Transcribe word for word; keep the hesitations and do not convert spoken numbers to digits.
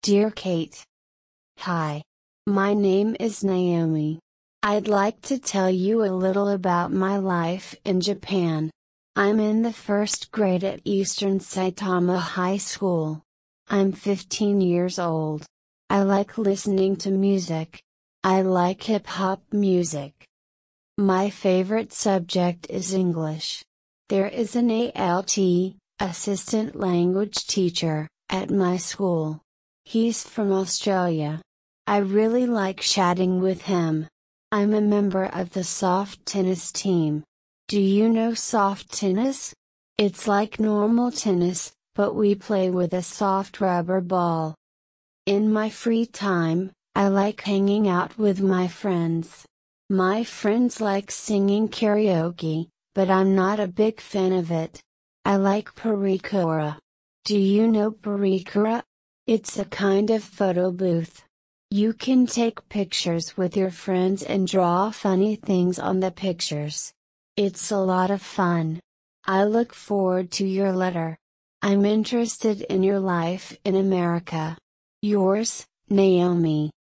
Dear Kate. Hi. My name is Naomi. I'd like to tell you a little about my life in Japan. I'm in the first grade at Eastern Saitama High School. I'm fifteen years old. I like listening to music. I like hip hop music. My favorite subject is English. There is an A L T, assistant language teacher, at my school. He's from Australia. I really like chatting with him. I'm a member of the soft tennis team. Do you know soft tennis? It's like normal tennis, but we play with a soft rubber ball. In my free time, I like hanging out with my friends. My friends like singing karaoke, but I'm not a big fan of it. I like Parikura. Do you know Parikura? It's a kind of photo booth. You can take pictures with your friends and draw funny things on the pictures. It's a lot of fun. I look forward to your letter. I'm interested in your life in America. Yours, Naomi.